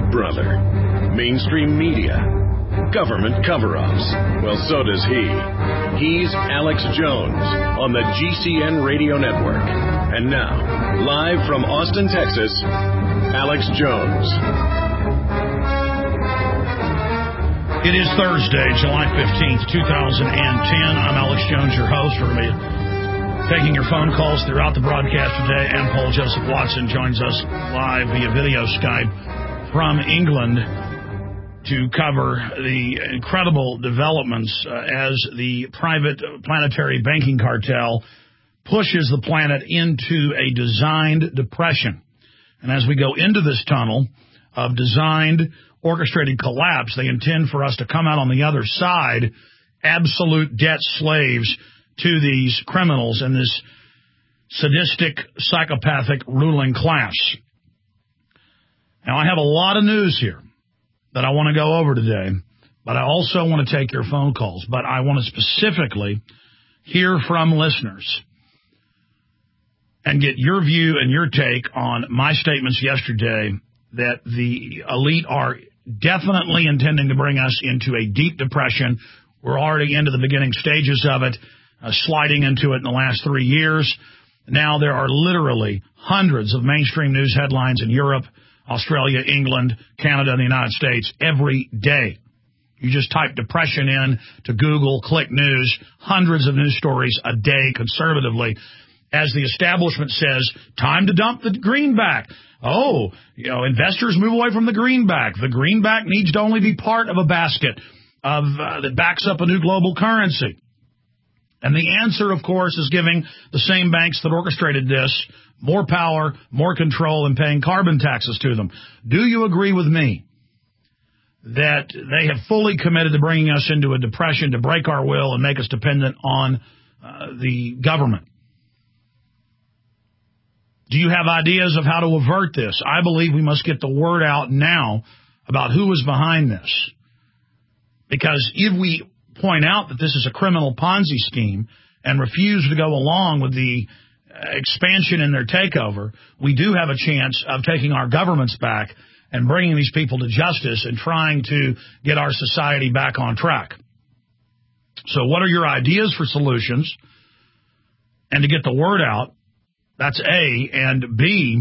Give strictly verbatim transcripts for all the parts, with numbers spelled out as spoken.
brother. Mainstream media. Government cover-ups. Well, so does he. He's Alex Jones on the G C N Radio Network. And now, live from Austin, Texas, Alex Jones. It is Thursday, July fifteenth, two thousand ten. I'm Alex Jones, your host. We're going to be taking your phone calls throughout the broadcast today. And Paul Joseph Watson joins us live via video Skype from England to cover the incredible developments uh, as the private planetary banking cartel pushes the planet into a designed depression. And as we go into this tunnel of designed, orchestrated collapse, they intend for us to come out on the other side absolute debt slaves to these criminals and this sadistic, psychopathic ruling class. Now, I have a lot of news here that I want to go over today, but I also want to take your phone calls. But I want to specifically hear from listeners and get your view and your take on my statements yesterday that the elite are definitely intending to bring us into a deep depression. We're already into the beginning stages of it, uh, sliding into it in the last three years. Now there are literally hundreds of mainstream news headlines in Europe, Australia, England, Canada, and the United States every day. You just type depression in to Google, click news, hundreds of news stories a day conservatively. As the establishment says, time to dump the greenback. Oh, you know, investors move away from the greenback. The greenback needs to only be part of a basket of uh, that backs up a new global currency. And the answer, of course, is giving the same banks that orchestrated this more power, more control, and paying carbon taxes to them. Do you agree with me that they have fully committed to bringing us into a depression to break our will and make us dependent on uh, the government? Do you have ideas of how to avert this? I believe we must get the word out now about who is behind this. Because if we point out that this is a criminal Ponzi scheme and refuse to go along with the expansion in their takeover, we do have a chance of taking our governments back and bringing these people to justice and trying to get our society back on track. So what are your ideas for solutions? And to get the word out, that's A. And B,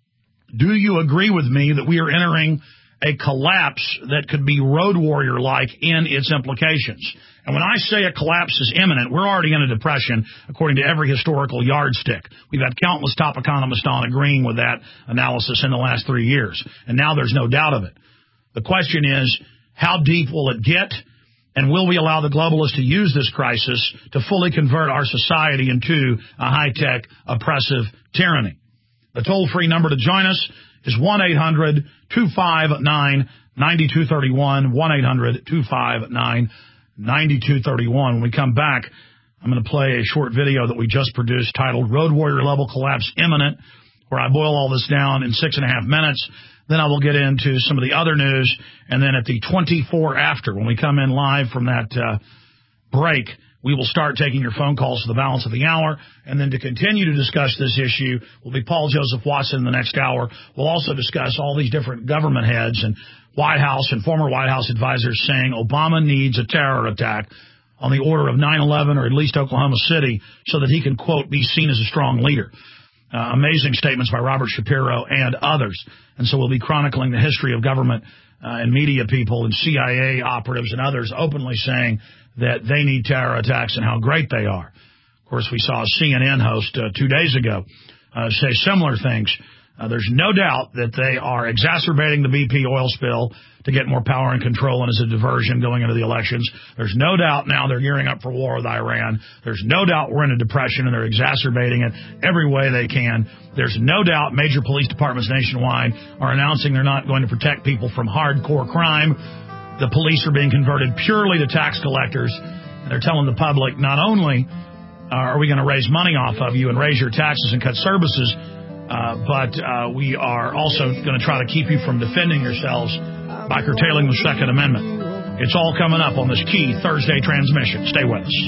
do you agree with me that we are entering a collapse that could be Road Warrior-like in its implications? And when I say a collapse is imminent, we're already in a depression, according to every historical yardstick. We've had countless top economists on agreeing with that analysis in the last three years, and now there's no doubt of it. The question is, how deep will it get, and will we allow the globalists to use this crisis to fully convert our society into a high-tech, oppressive tyranny? The toll-free number to join us is one eight hundred two five nine nine two three one, one eight hundred two five nine nine two three one. When we come back, I'm going to play a short video that we just produced titled Road Warrior Level Collapse Imminent, where I boil all this down in six and a half minutes. Then I will get into some of the other news, and then at the twenty-four after, when we come in live from that uh, break, we will start taking your phone calls for the balance of the hour. And then to continue to discuss this issue will be Paul Joseph Watson in the next hour. We'll also discuss all these different government heads and White House and former White House advisors saying Obama needs a terror attack on the order of nine eleven or at least Oklahoma City so that he can, quote, be seen as a strong leader. Uh, amazing statements by Robert Shapiro and others. And so we'll be chronicling the history of government uh, and media people and C I A operatives and others openly saying that they need terror attacks and how great they are. Of course, we saw a C N N host uh, two days ago uh, say similar things. Uh, there's no doubt that they are exacerbating the B P oil spill to get more power and control and as a diversion going into the elections. There's no doubt now they're gearing up for war with Iran. There's no doubt we're in a depression and they're exacerbating it every way they can. There's no doubt major police departments nationwide are announcing they're not going to protect people from hardcore crime. The police are being converted purely to tax collectors. And they're telling the public, not only uh, are we going to raise money off of you and raise your taxes and cut services, uh, but uh, we are also going to try to keep you from defending yourselves by curtailing the Second Amendment. It's all coming up on this key Thursday transmission. Stay with us.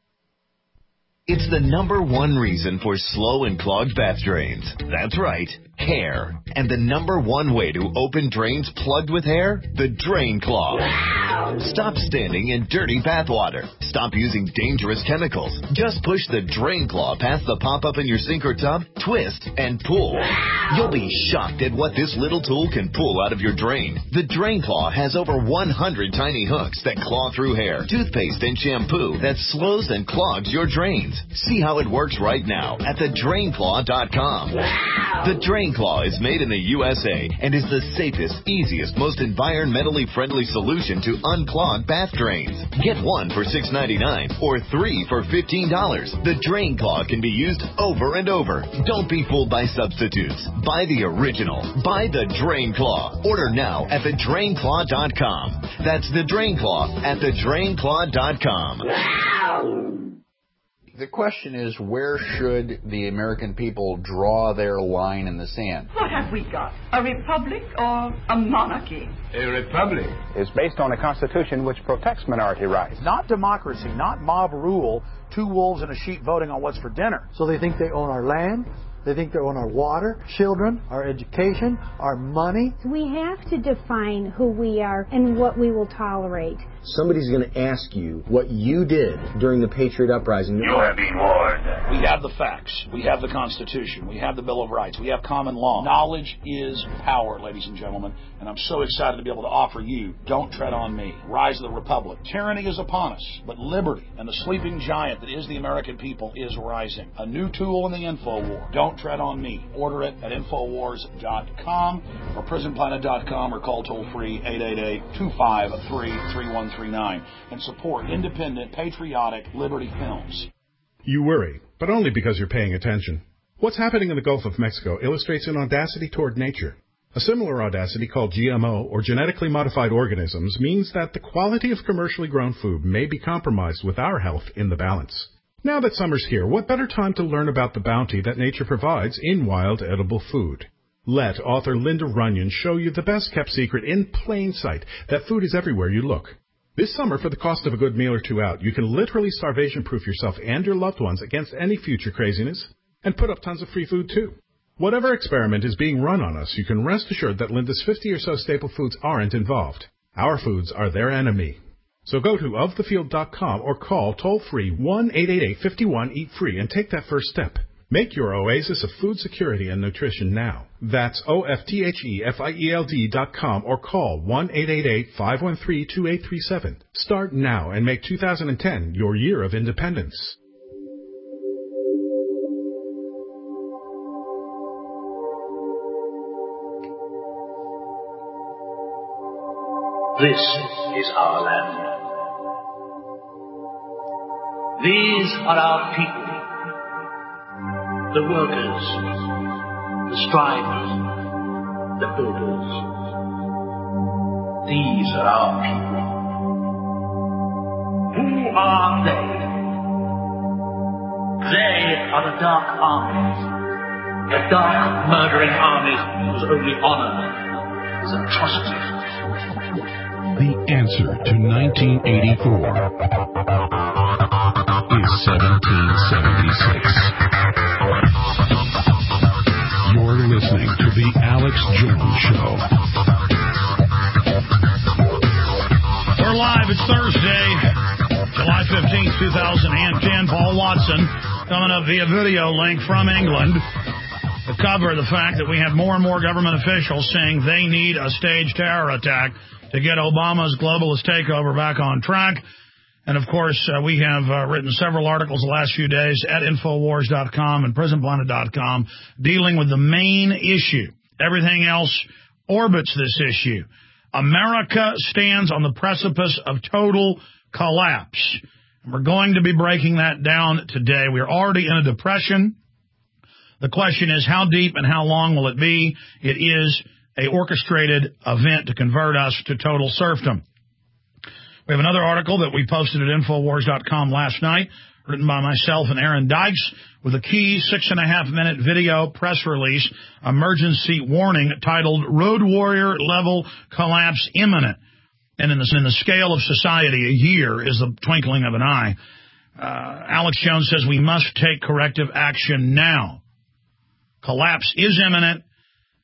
It's the number one reason for slow and clogged bath drains. That's right. Hair. And the number one way to open drains plugged with hair? The Drain Claw. Stop standing in dirty bathwater. Stop using dangerous chemicals. Just push the Drain Claw past the pop-up in your sink or tub, twist, and pull. You'll be shocked at what this little tool can pull out of your drain. The Drain Claw has over one hundred tiny hooks that claw through hair, toothpaste, and shampoo that slows and clogs your drains. See how it works right now at the drain claw dot com. The Drain Claw is made in the U S A and is the safest, easiest, most environmentally friendly solution to unclog bath drains. Get one for six ninety-nine or three for fifteen dollars. The Drain Claw can be used over and over. Don't be fooled by substitutes. Buy the original. Buy the Drain Claw. Order now at the drain claw dot com. That's the Drain Claw at the drain claw dot com. The question is, where should the American people draw their line in the sand? What have we got? A republic or a monarchy? A republic is based on a constitution which protects minority rights. Not democracy, not mob rule, two wolves and a sheep voting on what's for dinner. So they think they own our land, they think they own our water, children, our education, our money. We have to define who we are and what we will tolerate. Somebody's going to ask you what you did during the Patriot Uprising. You have been warned. We have the facts. We have the Constitution. We have the Bill of Rights. We have common law. Knowledge is power, ladies and gentlemen. And I'm so excited to be able to offer you Don't Tread on Me, Rise of the Republic. Tyranny is upon us, but liberty and the sleeping giant that is the American people is rising. A new tool in the info war. Don't Tread on Me. Order it at infowars dot com or prison planet dot com or call toll-free eight eight eight, two five three, three one three nine and support independent, patriotic Liberty Films. You worry, but only because you're paying attention. What's happening in the Gulf of Mexico illustrates an audacity toward nature. A similar audacity called G M O, or genetically modified organisms, means that the quality of commercially grown food may be compromised with our health in the balance. Now that summer's here, what better time to learn about the bounty that nature provides in wild edible food? Let author Linda Runyon show you the best-kept secret in plain sight, that food is everywhere you look. This summer, for the cost of a good meal or two out, you can literally starvation-proof yourself and your loved ones against any future craziness, and put up tons of free food, too. Whatever experiment is being run on us, you can rest assured that Linda's fifty or so staple foods aren't involved. Our foods are their enemy. So go to of the field dot com or call toll-free one eight eight eight, five one, eat free and take that first step. Make your oasis of food security and nutrition now. That's O F T H E F I E L D dot com or call one eight eight eight, five one three, two eight three seven. Start now and make two thousand ten your year of independence. This is our land. These are our people. The workers, the strivers, the builders. These are our people. Who are they? They are the dark armies. The dark, murdering armies whose only honor is atrocity. The answer to nineteen eighty-four is seventeen seventy-six. You're listening to The Alex Jones Show. We're live. It's Thursday, July fifteenth, twenty ten. Paul Watson coming up via video link from England to cover the fact that we have more and more government officials saying they need a staged terror attack to get Obama's globalist takeover back on track. And, of course, uh, we have uh, written several articles the last few days at infowars dot com and prison planet dot com dealing with the main issue. Everything else orbits this issue. America stands on the precipice of total collapse. And we're going to be breaking that down today. We're already in a depression. The question is, how deep and how long will it be? It is a orchestrated event to convert us to total serfdom. We have another article that we posted at infowars dot com last night, written by myself and Aaron Dykes, with a key six and a half minute video press release, emergency warning titled Road Warrior Level Collapse Imminent. And in the, in the scale of society, a year is the twinkling of an eye. Uh, Alex Jones says we must take corrective action now. Collapse is imminent.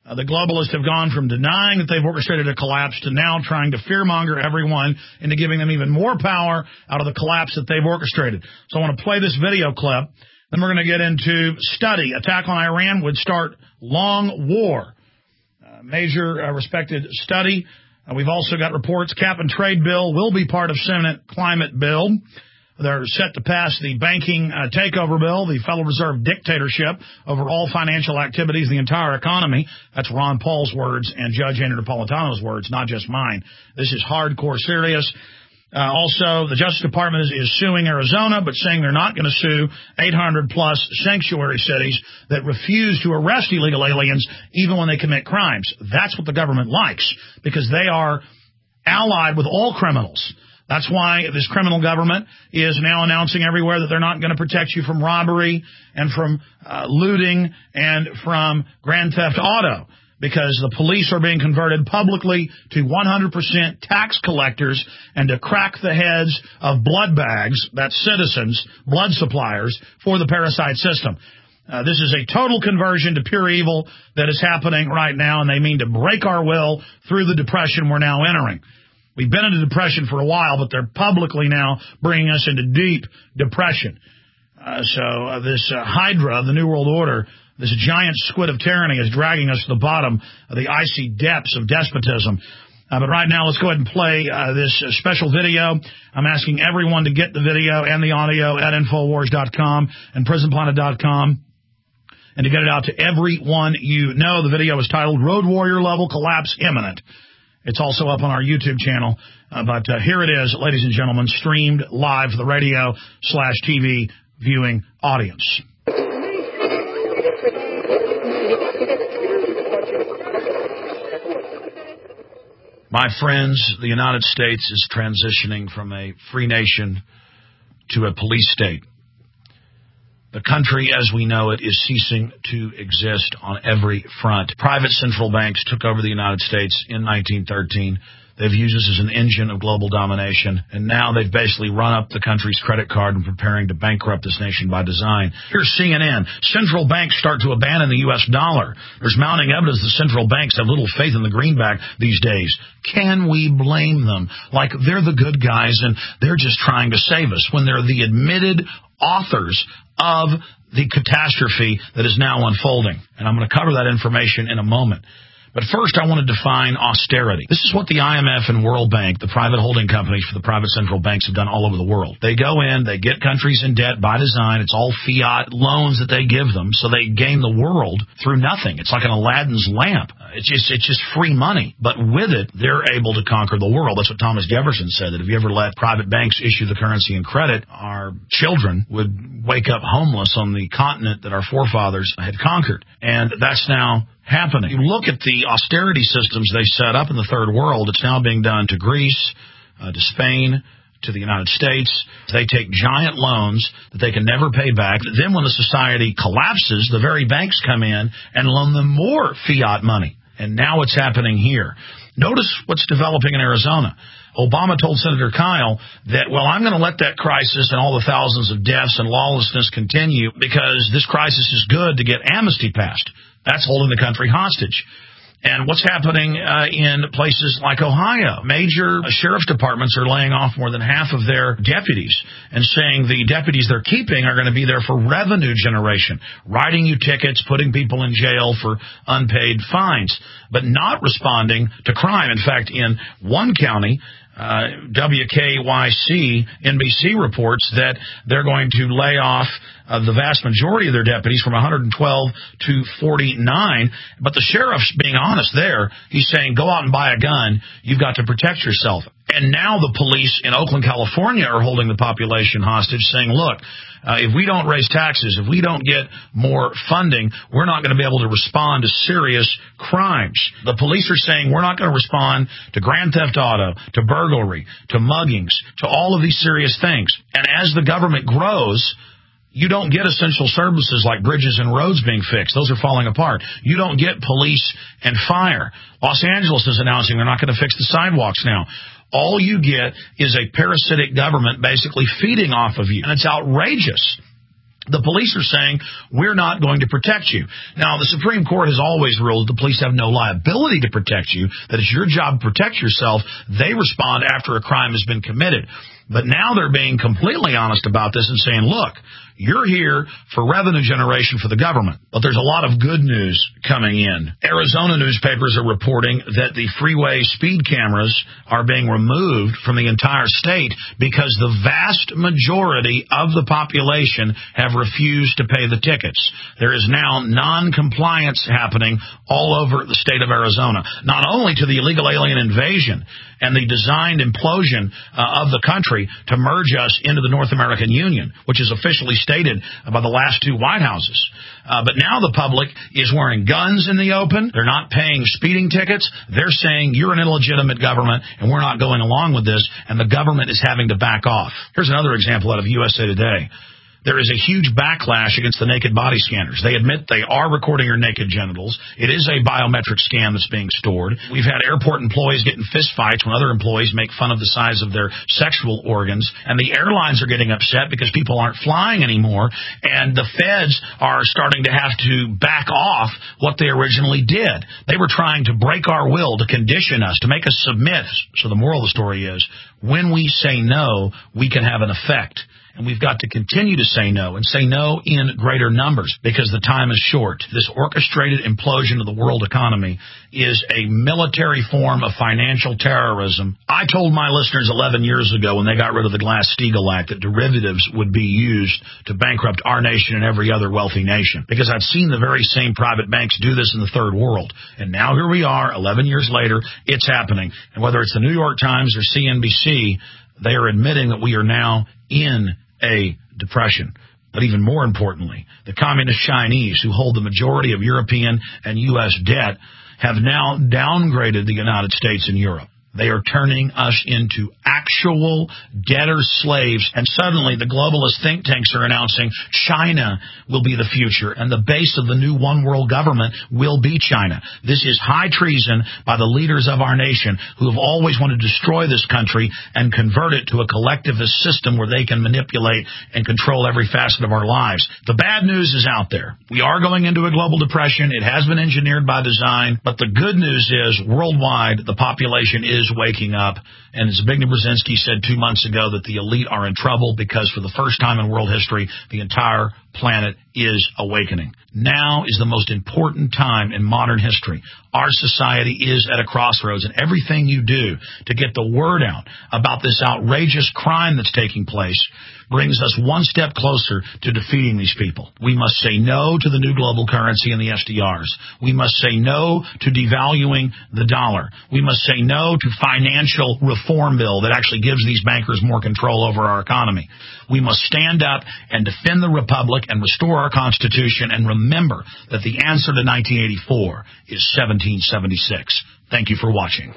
Uh, the globalists have gone from denying that they've orchestrated a collapse to now trying to fearmonger everyone into giving them even more power out of the collapse that they've orchestrated. So I want to play this video clip. Then we're going to get into study. Attack on Iran would start long war. Uh, major uh, respected study. Uh, we've also got reports cap and trade bill will be part of Senate climate bill. They're set to pass the banking uh, takeover bill, the Federal Reserve dictatorship over all financial activities, the entire economy. That's Ron Paul's words and Judge Andrew Napolitano's words, not just mine. This is hardcore serious. Uh, also, the Justice Department is, is suing Arizona, but saying they're not going to sue eight hundred plus sanctuary cities that refuse to arrest illegal aliens even when they commit crimes. That's what the government likes, because they are allied with all criminals. That's why this criminal government is now announcing everywhere that they're not going to protect you from robbery and from uh, looting and from grand theft auto, because the police are being converted publicly to one hundred percent tax collectors and to crack the heads of blood bags, that's citizens, blood suppliers, for the parasite system. Uh, this is a total conversion to pure evil that is happening right now, and they mean to break our will through the depression we're now entering. We've been into depression for a while, but they're publicly now bringing us into deep depression. Uh, so uh, this uh, Hydra, the New World Order, this giant squid of tyranny is dragging us to the bottom of the icy depths of despotism. Uh, but right now, let's go ahead and play uh, this uh, special video. I'm asking everyone to get the video and the audio at Infowars dot com and Prison Planet dot com and to get it out to everyone you know. The video is titled Road Warrior Level Collapse Imminent. It's also up on our YouTube channel. Uh, but uh, here it is, ladies and gentlemen, streamed live for the radio slash T V viewing audience. My friends, the United States is transitioning from a free nation to a police state. The country, as we know it, is ceasing to exist on every front. Private central banks took over the United States in nineteen thirteen. They've used this as an engine of global domination, and now they've basically run up the country's credit card and preparing to bankrupt this nation by design. Here's C N N. Central banks start to abandon the U S dollar. There's mounting evidence that central banks have little faith in the greenback these days. Can we blame them? Like they're the good guys and they're just trying to save us, when they're the admitted authors of the catastrophe that is now unfolding. And I'm going to cover that information in a moment. But first, I want to define austerity. This is what the I M F and World Bank, the private holding companies for the private central banks, have done all over the world. They go in, they get countries in debt by design. It's all fiat loans that they give them, so they gain the world through nothing. It's like an Aladdin's lamp. It's just it's just free money. But with it, they're able to conquer the world. That's what Thomas Jefferson said, that if you ever let private banks issue the currency and credit, our children would wake up homeless on the continent that our forefathers had conquered. And that's now happening. You look at the austerity systems they set up in the third world. It's now being done to Greece, uh, to Spain, to the United States. They take giant loans that they can never pay back. Then when the society collapses, the very banks come in and loan them more fiat money. And now it's happening here. Notice what's developing in Arizona. Obama told Senator Kyle that, well, I'm going to let that crisis and all the thousands of deaths and lawlessness continue because this crisis is good to get amnesty passed. That's holding the country hostage. And what's happening uh, in places like Ohio? Major uh, sheriff's departments are laying off more than half of their deputies and saying the deputies they're keeping are going to be there for revenue generation, writing you tickets, putting people in jail for unpaid fines, but not responding to crime. In fact, in one county, Uh, W K Y C, N B C reports that they're going to lay off uh, the vast majority of their deputies from one hundred twelve to forty-nine. But the sheriff's being honest there. He's saying, go out and buy a gun. You've got to protect yourself. And now the police in Oakland, California are holding the population hostage, saying, look, uh, if we don't raise taxes, if we don't get more funding, we're not going to be able to respond to serious crimes. The police are saying we're not going to respond to grand theft auto, to burglary, to muggings, to all of these serious things. And as the government grows, you don't get essential services like bridges and roads being fixed. Those are falling apart. You don't get police and fire. Los Angeles is announcing they're not going to fix the sidewalks now. All you get is a parasitic government basically feeding off of you. And it's outrageous. The police are saying, we're not going to protect you. Now, the Supreme Court has always ruled the police have no liability to protect you, that it's your job to protect yourself. They respond after a crime has been committed. But now they're being completely honest about this and saying, look, you're here for revenue generation for the government. But there's a lot of good news coming in. Arizona newspapers are reporting that the freeway speed cameras are being removed from the entire state because the vast majority of the population have refused to pay the tickets. There is now non-compliance happening all over the state of Arizona, not only to the illegal alien invasion and the designed implosion uh, of the country to merge us into the North American Union, which is officially stated by the last two White Houses. Uh, but now the public is wearing guns in the open. They're not paying speeding tickets. They're saying you're an illegitimate government and we're not going along with this, and the government is having to back off. Here's another example out of U S A Today. There is a huge backlash against the naked body scanners. They admit they are recording your naked genitals. It is a biometric scan that's being stored. We've had airport employees get in fistfights when other employees make fun of the size of their sexual organs. And the airlines are getting upset because people aren't flying anymore. And the feds are starting to have to back off what they originally did. They were trying to break our will, to condition us, to make us submit. So the moral of the story is, when we say no, we can have an effect. And we've got to continue to say no, and say no in greater numbers, because the time is short. This orchestrated implosion of the world economy is a military form of financial terrorism. I told my listeners eleven years ago when they got rid of the Glass-Steagall Act that derivatives would be used to bankrupt our nation and every other wealthy nation, because I've seen the very same private banks do this in the third world. And now here we are, eleven years later, it's happening. And whether it's the New York Times or C N B C, they are admitting that we are now in a depression. But even more importantly, the communist Chinese, who hold the majority of European and U S debt, have now downgraded the United States and Europe. They are turning us into actual debtor slaves. And suddenly the globalist think tanks are announcing China will be the future, and the base of the new one world government will be China. This is high treason by the leaders of our nation, who have always wanted to destroy this country and convert it to a collectivist system where they can manipulate and control every facet of our lives. The bad news is out there. We are going into a global depression. It has been engineered by design. But the good news is, worldwide, the population is waking up. And as Zbigniew Brzezinski said two months ago, that the elite are in trouble because for the first time in world history, the entire planet is awakening. Now is the most important time in modern history. Our society is at a crossroads, and everything you do to get the word out about this outrageous crime that's taking place brings us one step closer to defeating these people. We must say no to the new global currency and the S D Rs. We must say no to devaluing the dollar. We must say no to financial reform bill that actually gives these bankers more control over our economy. We must stand up and defend the republic and restore our Constitution, and remember that the answer to nineteen eighty-four is seventeen seventy-six. Thank you for watching.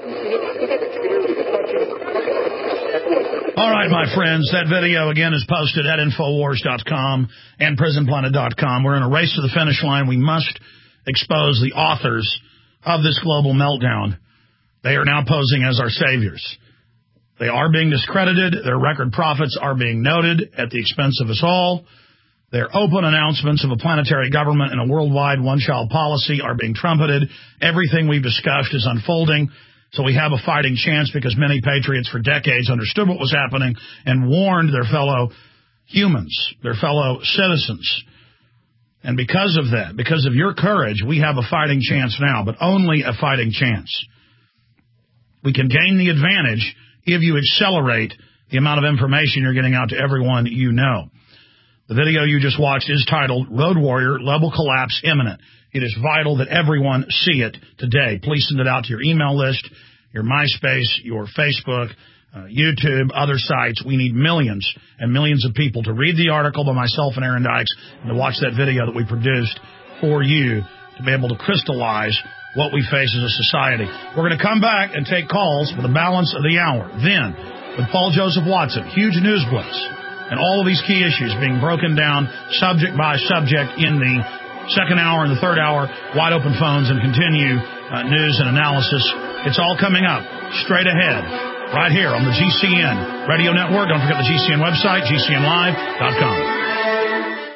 All right, my friends, that video, again, is posted at Infowars dot com and Prison Planet dot com. We're in a race to the finish line. We must expose the authors of this global meltdown. They are now posing as our saviors. They are being discredited. Their record profits are being noted at the expense of us all. Their open announcements of a planetary government and a worldwide one-child policy are being trumpeted. Everything we've discussed is unfolding. So we have a fighting chance, because many patriots for decades understood what was happening and warned their fellow humans, their fellow citizens. And because of that, because of your courage, we have a fighting chance now, but only a fighting chance. We can gain the advantage if you accelerate the amount of information you're getting out to everyone you know. The video you just watched is titled Road Warrior, Level Collapse Imminent. It is vital that everyone see it today. Please send it out to your email list, your MySpace, your Facebook, uh, YouTube, other sites. We need millions and millions of people to read the article by myself and Aaron Dykes and to watch that video that we produced for you to be able to crystallize what we face as a society. We're going to come back and take calls for the balance of the hour. Then, with Paul Joseph Watson, huge news blitz, and all of these key issues being broken down subject by subject in the second hour and the third hour, wide open phones, and continue uh, news and analysis. It's all coming up straight ahead right here on the G C N Radio Network. Don't forget the G C N website, G C N live dot com.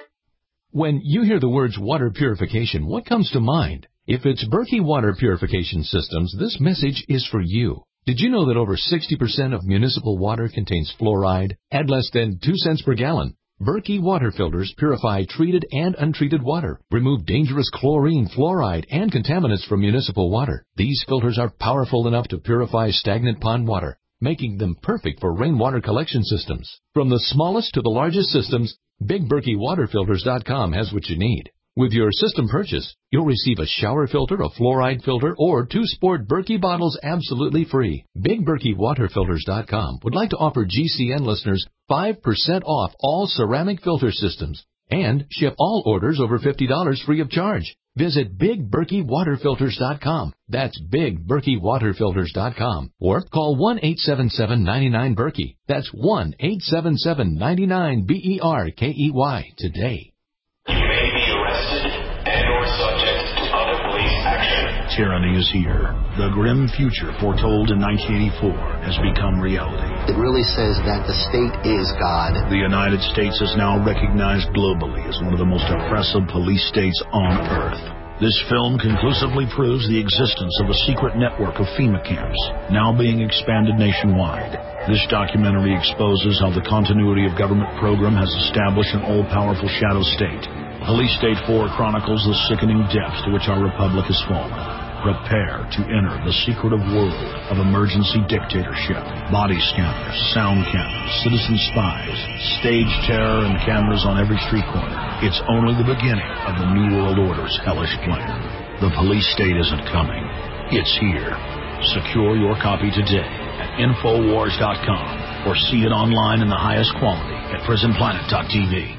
When you hear the words water purification, what comes to mind? If it's Berkey Water Purification Systems, this message is for you. Did you know that over sixty percent of municipal water contains fluoride at less than two cents per gallon? Berkey water filters purify treated and untreated water, remove dangerous chlorine, fluoride, and contaminants from municipal water. These filters are powerful enough to purify stagnant pond water, making them perfect for rainwater collection systems. From the smallest to the largest systems, Big Berkey Water Filters dot com has what you need. With your system purchase, you'll receive a shower filter, a fluoride filter, or two sport Berkey bottles absolutely free. Big Berkey Water Filters dot com would like to offer G C N listeners five percent off all ceramic filter systems and ship all orders over fifty dollars free of charge. Visit Big Berkey Water Filters dot com. That's Big Berkey Water Filters dot com. Or call one eight seven seven, nine nine, Berkey. That's one eight seven seven, nine nine, B E R K E Y today. You may be arrested and or subject to other police action. Tyranny is here. The grim future foretold in nineteen eighty-four has become reality. It really says that the state is God. The United States is now recognized globally as one of the most oppressive police states on earth. This film conclusively proves the existence of a secret network of FEMA camps, now being expanded nationwide. This documentary exposes how the continuity of government program has established an all-powerful shadow state. Police State four chronicles the sickening depths to which our republic has fallen. Prepare to enter the secretive world of emergency dictatorship. Body scanners, sound cameras, citizen spies, stage terror, and cameras on every street corner. It's only the beginning of the New World Order's hellish plan. The police state isn't coming. It's here. Secure your copy today at Infowars dot com or see it online in the highest quality at Prison Planet dot T V.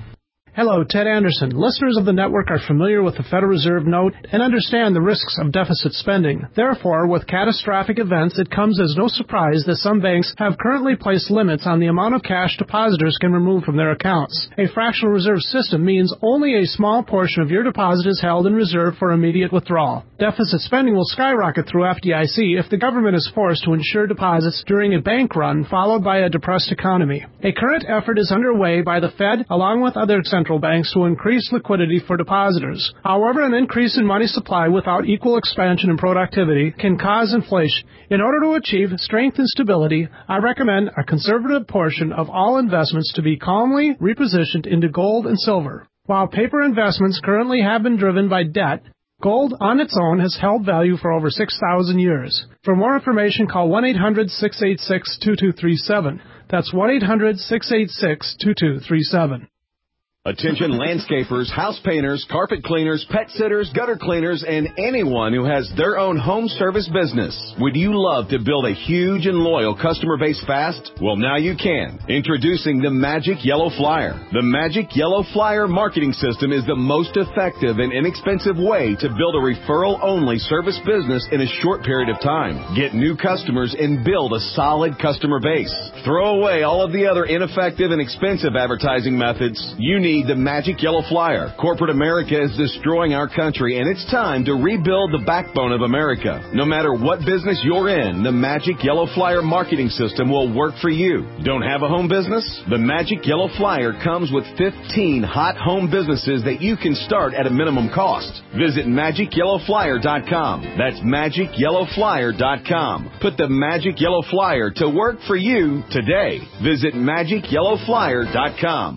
Hello, Ted Anderson. Listeners of the network are familiar with the Federal Reserve note and understand the risks of deficit spending. Therefore, with catastrophic events, it comes as no surprise that some banks have currently placed limits on the amount of cash depositors can remove from their accounts. A fractional reserve system means only a small portion of your deposit is held in reserve for immediate withdrawal. Deficit spending will skyrocket through F D I C if the government is forced to insure deposits during a bank run followed by a depressed economy. A current effort is underway by the Fed along with other central banks to increase liquidity for depositors. However, an increase in money supply without equal expansion and productivity can cause inflation. In order to achieve strength and stability, I recommend a conservative portion of all investments to be calmly repositioned into gold and silver. While paper investments currently have been driven by debt, gold on its own has held value for over six thousand years. For more information, call one eight hundred, six eight six, two two three seven. That's one eight hundred, six eight six, two two three seven. Attention landscapers, house painters, carpet cleaners, pet sitters, gutter cleaners, and anyone who has their own home service business. Would you love to build a huge and loyal customer base fast? Well, now you can. Introducing the Magic Yellow Flyer. The Magic Yellow Flyer marketing system is the most effective and inexpensive way to build a referral-only service business in a short period of time. Get new customers and build a solid customer base. Throw away all of the other ineffective and expensive advertising methods. You need the Magic Yellow Flyer. Corporate America is destroying our country, and it's time to rebuild the backbone of America. No matter what business you're in, the Magic Yellow Flyer marketing system will work for you. Don't have a home business? The Magic Yellow Flyer comes with fifteen hot home businesses that you can start at a minimum cost. Visit Magic Yellow Flyer dot com. That's Magic Yellow Flyer dot com. Put the Magic Yellow Flyer to work for you today. Visit Magic Yellow Flyer dot com.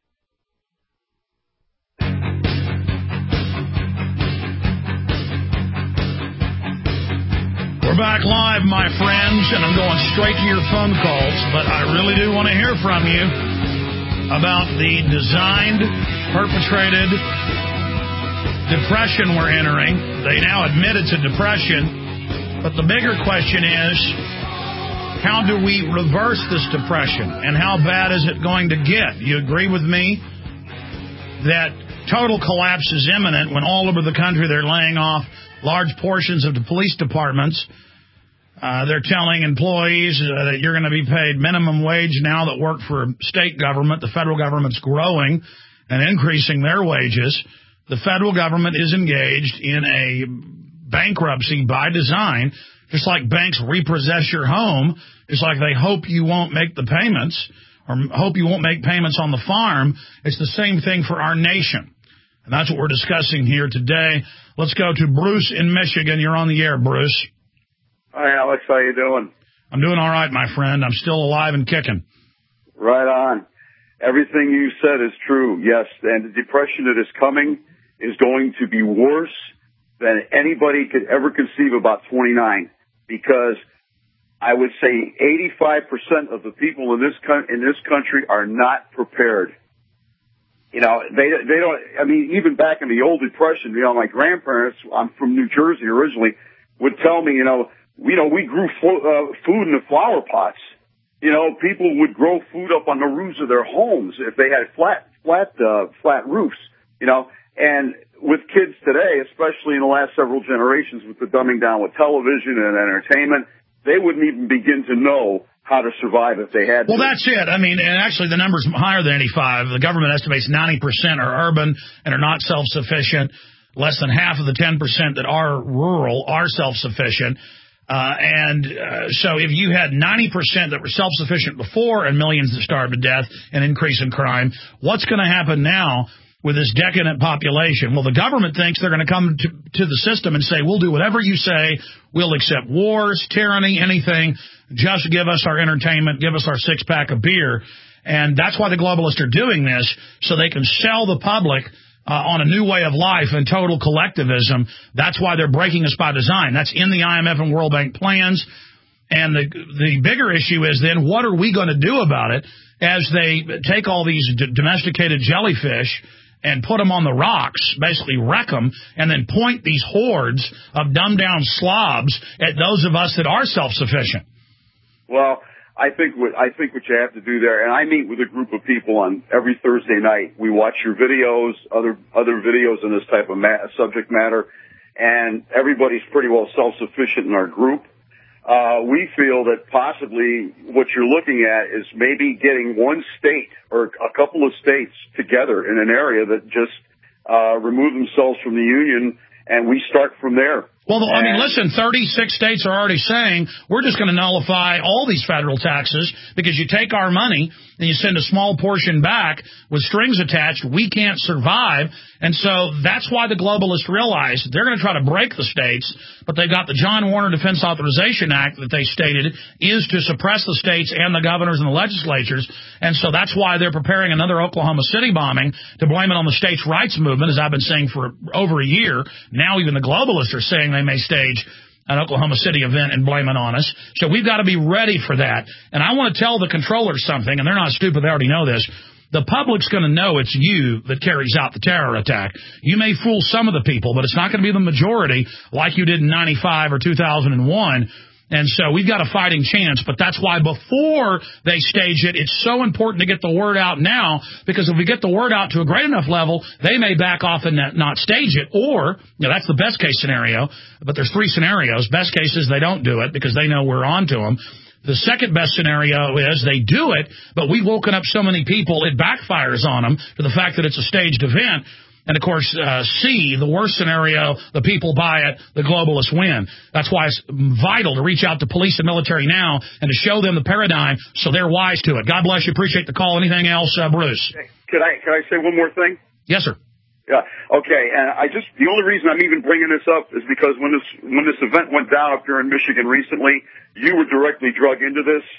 We're back live, my friends, and I'm going straight to your phone calls, but I really do want to hear from you about the designed, perpetrated depression we're entering. They now admit it's a depression, but the bigger question is, how do we reverse this depression, and how bad is it going to get? You agree with me that total collapse is imminent when all over the country they're laying off large portions of the police departments. Uh, they're telling employees uh, that you're going to be paid minimum wage now that work for state government. The federal government's growing and increasing their wages. The federal government is engaged in a bankruptcy by design, just like banks repossess your home, just like they hope you won't make the payments or hope you won't make payments on the farm. It's the same thing for our nation. And that's what we're discussing here today. Let's go to Bruce in Michigan. You're on the air, Bruce. Hi, Alex. How you doing? I'm doing all right, my friend. I'm still alive and kicking. Right on. Everything you said is true, yes. And the depression that is coming is going to be worse than anybody could ever conceive about twenty-nine, because I would say eighty-five percent of the people in this con- in this country are not prepared. You know, they they don't. I mean, even back in the old Depression, you know, my grandparents, I'm from New Jersey originally, would tell me, you know, you know, we grew fo- uh, food in the flower pots. You know, people would grow food up on the roofs of their homes if they had flat flat uh, flat roofs. You know, and with kids today, especially in the last several generations, with the dumbing down with television and entertainment, they wouldn't even begin to know how to survive if they had well, to. Well, that's it. I mean, and actually the number's higher than eighty-five. The government estimates ninety percent are urban and are not self-sufficient. Less than half of the ten percent that are rural are self-sufficient. Uh, and uh, so if you had ninety percent that were self-sufficient before and millions that starved to death and increase in crime, what's going to happen now with this decadent population? Well, the government thinks they're going to come to, to the system and say, we'll do whatever you say. We'll accept wars, tyranny, anything. Just give us our entertainment. Give us our six-pack of beer. And that's why the globalists are doing this, so they can sell the public uh, on a new way of life and total collectivism. That's why they're breaking us by design. That's in the I M F and World Bank plans. And the the bigger issue is then what are we going to do about it as they take all these d- domesticated jellyfish and put them on the rocks, basically wreck them, and then point these hordes of dumbed-down slobs at those of us that are self-sufficient. Well, I think what I think what you have to do there, and I meet with a group of people on every Thursday night. We watch your videos, other other videos on this type of ma- subject matter, and everybody's pretty well self-sufficient in our group. Uh, we feel that possibly what you're looking at is maybe getting one state or a couple of states together in an area that just uh, remove themselves from the union, and we start from there. Well, I mean, listen, thirty-six states are already saying we're just going to nullify all these federal taxes because you take our money and you send a small portion back with strings attached. We can't survive. And so that's why the globalists realize they're going to try to break the states, but they've got the John Warner Defense Authorization Act that they stated is to suppress the states and the governors and the legislatures. And so that's why they're preparing another Oklahoma City bombing to blame it on the states' rights movement, as I've been saying for over a year. Now even the globalists are saying they may stage an Oklahoma City event and blame it on us. So we've got to be ready for that. And I want to tell the controllers something, and they're not stupid, they already know this. The public's going to know it's you that carries out the terror attack. You may fool some of the people, but it's not going to be the majority like you did in ninety-five or two thousand one. And so we've got a fighting chance, but that's why before they stage it, it's so important to get the word out now, because if we get the word out to a great enough level, they may back off and not stage it, or, you know, that's the best case scenario, but there's three scenarios. Best case is they don't do it because they know we're on to them. The second best scenario is they do it, but we've woken up so many people, it backfires on them to the fact that it's a staged event. And, of course, uh, C, the worst scenario, the people buy it, the globalists win. That's why it's vital to reach out to police and military now and to show them the paradigm so they're wise to it. God bless you. Appreciate the call. Anything else, uh, Bruce? Could I, could I say one more thing? Yes, sir. Yeah. Okay. And I just, the only reason I'm even bringing this up is because when this, when this event went down up here in Michigan recently, you were directly drug into this.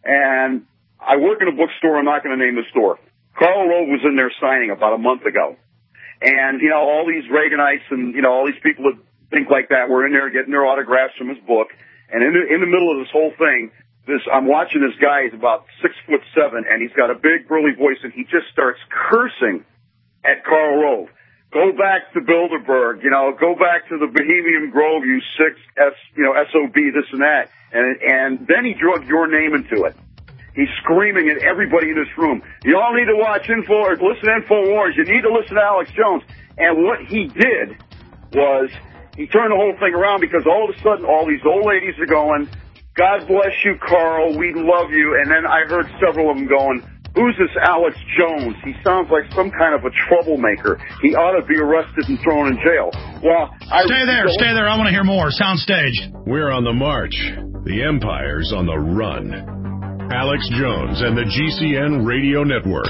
And I work in a bookstore. I'm not going to name the store. Karl Rove was in there signing about a month ago. And, you know, all these Reaganites and, you know, all these people that think like that were in there getting their autographs from his book. And in the, in the middle of this whole thing, this, I'm watching this guy, he's about six foot seven, and he's got a big burly voice, and he just starts cursing at Karl Rove. Go back to Bilderberg, you know, go back to the Bohemian Grove, you six S, you know, S O B, this and that. And, and then he drug your name into it. He's screaming at everybody in this room. You all need to watch Info or listen to InfoWars. You need to listen to Alex Jones. And what he did was he turned the whole thing around, because all of a sudden all these old ladies are going, God bless you, Karl. We love you. And then I heard several of them going, who's this Alex Jones? He sounds like some kind of a troublemaker. He ought to be arrested and thrown in jail. Well, I Stay there. Stay there. I want to hear more. Sound staged. We're on the march. The empire's on the run. Alex Jones and the G C N Radio Network.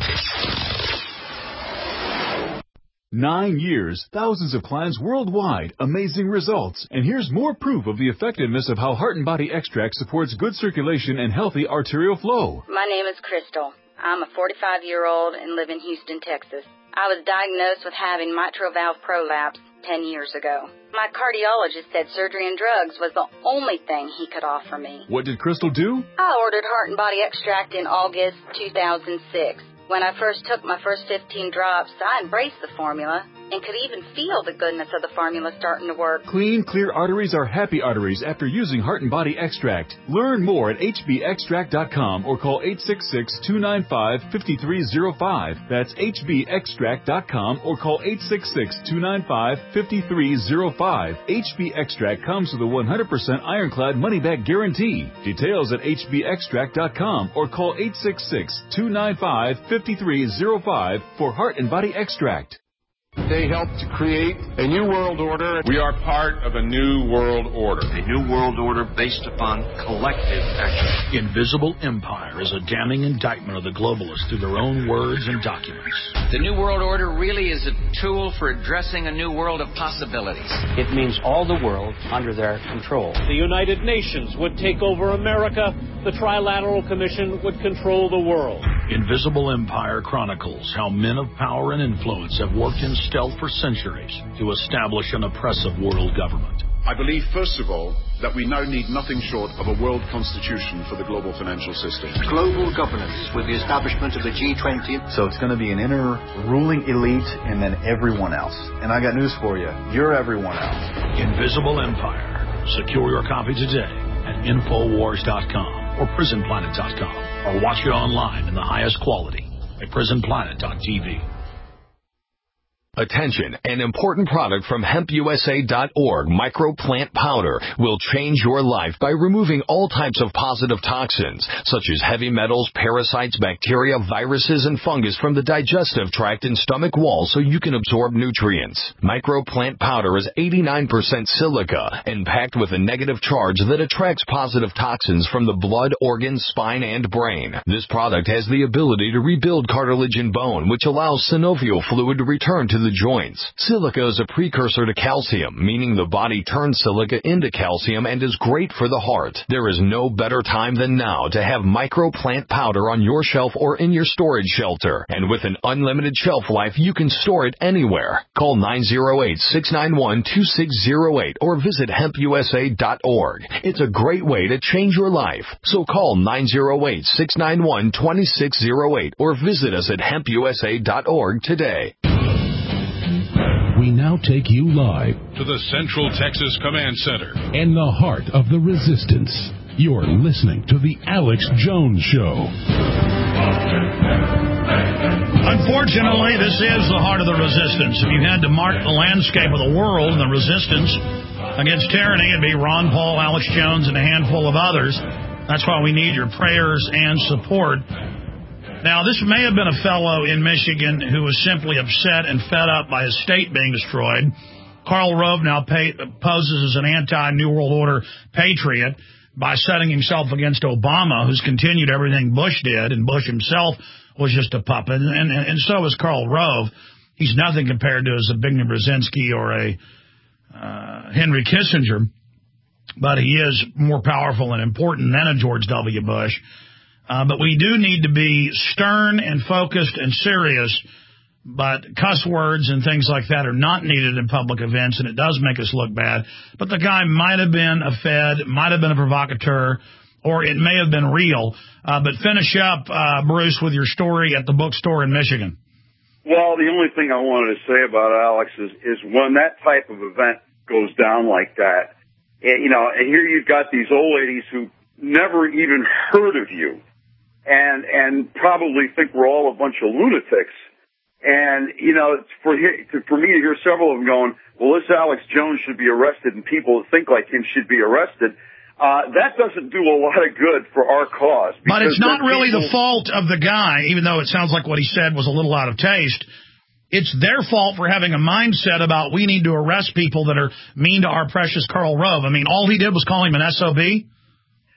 Nine years, thousands of clients worldwide, amazing results. And here's more proof of the effectiveness of how Heart and Body Extract supports good circulation and healthy arterial flow. My name is Crystal. I'm a forty-five-year-old and live in Houston, Texas. I was diagnosed with having mitral valve prolapse ten years ago. My cardiologist said surgery and drugs was the only thing he could offer me. What did Crystal do? I ordered Heart and Body Extract in August two thousand six. When I first took my first fifteen drops, I embraced the formula and could even feel the goodness of the formula starting to work. Clean, clear arteries are happy arteries after using Heart and Body Extract. Learn more at H B extract dot com or call eight six six, two nine five, five three zero five. That's H B extract dot com or call eight six six, two nine five, five three zero five. H B Extract comes with a one hundred percent ironclad money-back guarantee. Details at H B extract dot com or call eight six six, two nine five, five three zero five for Heart and Body Extract. They helped to create a new world order. We are part of a new world order. A new world order based upon collective action. Invisible Empire is a damning indictment of the globalists through their own words and documents. The new world order really is a tool for addressing a new world of possibilities. It means all the world under their control. The United Nations would take over America. The Trilateral Commission would control the world. Invisible Empire chronicles how men of power and influence have worked in stealth for centuries to establish an oppressive world government. I believe, first of all, that we now need nothing short of a world constitution for the global financial system. Global governance with the establishment of the G twenty. So it's going to be an inner ruling elite and then everyone else. And I got news for you. You're everyone else. Invisible Empire. Secure your copy today at infowars dot com or prison planet dot com or watch it online in the highest quality at prison planet dot t v. Attention, an important product from hemp U S A dot org, microplant powder, will change your life by removing all types of positive toxins, such as heavy metals, parasites, bacteria, viruses, and fungus from the digestive tract and stomach wall so you can absorb nutrients. Microplant powder is eighty-nine percent silica and packed with a negative charge that attracts positive toxins from the blood, organs, spine, and brain. This product has the ability to rebuild cartilage and bone, which allows synovial fluid to return to the joints. Silica is a precursor to calcium, meaning the body turns silica into calcium and is great for the heart. There is no better time than now to have microplant powder on your shelf or in your storage shelter. And with an unlimited shelf life, you can store it anywhere. Call nine oh eight, six nine one, two six oh eight or visit hemp U S A dot org. It's a great way to change your life. So call nine oh eight, six nine one, two six oh eight or visit us at hemp U S A dot org today. We now take you live to the Central Texas Command Center in the heart of the resistance. You're listening to the Alex Jones Show. Unfortunately, this is the heart of the resistance. If you had to mark the landscape of the world and the resistance against tyranny, it'd be Ron Paul, Alex Jones, and a handful of others. That's why we need your prayers and support. Now, this may have been a fellow in Michigan who was simply upset and fed up by his state being destroyed. Karl Rove now pay, poses as an anti-New World Order patriot by setting himself against Obama, who's continued everything Bush did, and Bush himself was just a puppet, and, and, and so is Karl Rove. He's nothing compared to a Zbigniew Brzezinski or a uh, Henry Kissinger, but he is more powerful and important than a George W. Bush. Uh, but we do need to be stern and focused and serious, but cuss words and things like that are not needed in public events, and it does make us look bad. But the guy might have been a Fed, might have been a provocateur, or it may have been real. Uh, but finish up, uh, Bruce, with your story at the bookstore in Michigan. Well, the only thing I wanted to say about it, Alex, is, is when that type of event goes down like that, and, you know, and here you've got these old ladies who never even heard of you, and and probably think we're all a bunch of lunatics. And, you know, for for me to hear several of them going, well, this Alex Jones should be arrested and people that think like him should be arrested, uh, that doesn't do a lot of good for our cause. But it's not really people... the fault of the guy, even though it sounds like what he said was a little out of taste. It's their fault for having a mindset about we need to arrest people that are mean to our precious Karl Rove. I mean, all he did was call him an S O B.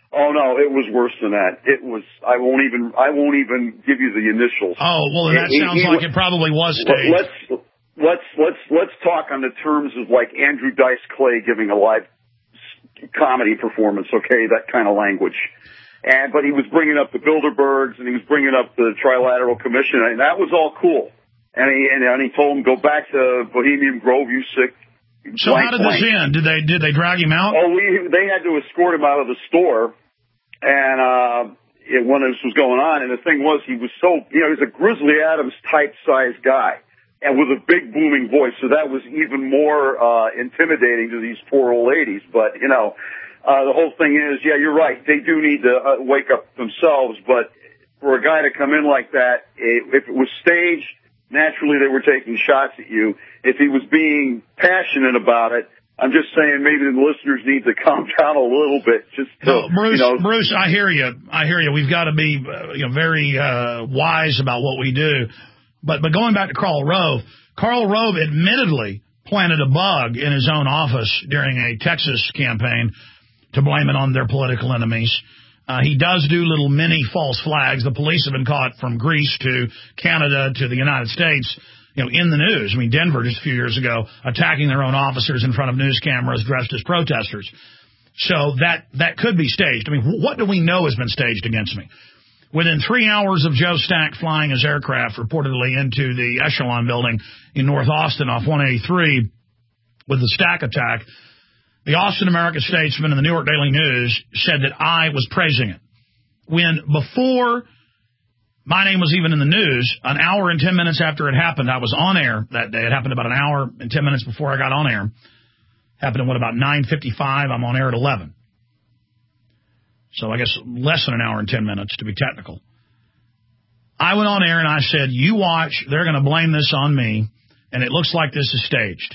Oh no, it was worse than that. It was. I won't even. I won't even give you the initials. Oh well, that he, sounds he, like he, it probably was staged. Let's let's let's let's talk on the terms of like Andrew Dice Clay giving a live comedy performance. Okay, that kind of language. And but he was bringing up the Bilderbergs and he was bringing up the Trilateral Commission, and that was all cool. And he and, and he told him, go back to Bohemian Grove, you sick. So blank, how did blank. this end? Did they did they drag him out? Oh, we they had to escort him out of the store, and uh, it, when this was going on. And the thing was, he was so you know, he was a Grizzly Adams type sized guy, and with a big booming voice. So that was even more uh, intimidating to these poor old ladies. But you know, uh, the whole thing is, yeah, you're right. They do need to uh, wake up themselves. But for a guy to come in like that, it, if it was staged. Naturally, they were taking shots at you. If he was being passionate about it, I'm just saying maybe the listeners need to calm down a little bit. Just to, no, Bruce, you know. Bruce, I hear you. I hear you. We've got to be uh, you know, very uh, wise about what we do. But but going back to Karl Rove, Karl Rove admittedly planted a bug in his own office during a Texas campaign to blame it on their political enemies. Uh, he does do little mini false flags. The police have been caught from Greece to Canada to the United States, you know, in the news. I mean, Denver just a few years ago attacking their own officers in front of news cameras dressed as protesters. So that that could be staged. I mean, what do we know has been staged against me? Within three hours of Joe Stack flying his aircraft reportedly into the Echelon building in North Austin off one eighty-three with the Stack attack, the Austin American-Statesman and the New York Daily News said that I was praising it. When before my name was even in the news, an hour and ten minutes after it happened, I was on air that day. It happened about an hour and ten minutes before I got on air. Happened at, what, about nine fifty-five? I'm on air at eleven. So I guess less than an hour and ten minutes, to be technical. I went on air and I said, you watch, they're going to blame this on me, and it looks like this is staged.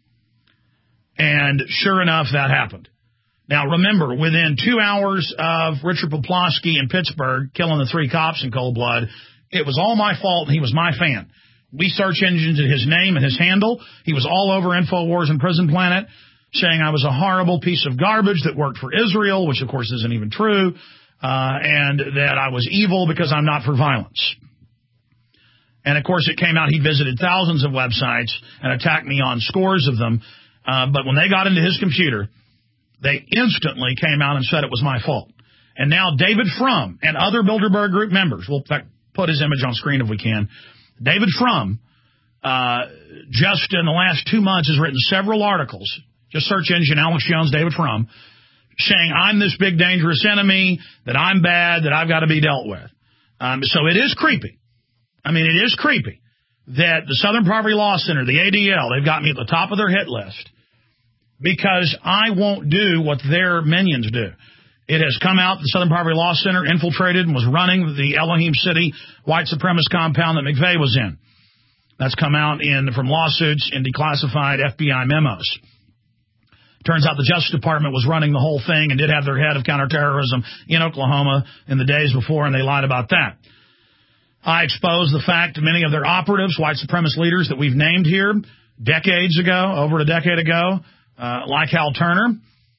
And sure enough, that happened. Now, remember, within two hours of Richard Poplawski in Pittsburgh killing the three cops in cold blood, it was all my fault, and he was my fan. We search engines at his name and his handle. He was all over InfoWars and Prison Planet saying I was a horrible piece of garbage that worked for Israel, which, of course, isn't even true, uh, and that I was evil because I'm not for violence. And, of course, it came out he visited thousands of websites and attacked me on scores of them. Uh, but when they got into his computer, they instantly came out and said it was my fault. And now David Frum and other Bilderberg Group members, we'll in fact, put his image on screen if we can. David Frum, uh, just in the last two months, has written several articles, just search engine Alex Jones, David Frum, saying I'm this big dangerous enemy, that I'm bad, that I've got to be dealt with. Um, so it is creepy. I mean, it is creepy that the Southern Poverty Law Center, the A D L, they've got me at the top of their hit list, because I won't do what their minions do. It has come out the Southern Poverty Law Center infiltrated and was running the Elohim City white supremacist compound that McVeigh was in. That's come out in from lawsuits and declassified F B I memos. Turns out the Justice Department was running the whole thing and did have their head of counterterrorism in Oklahoma in the days before, and they lied about that. I exposed the fact that many of their operatives, white supremacist leaders that we've named here decades ago, over a decade ago, Uh, like Hal Turner,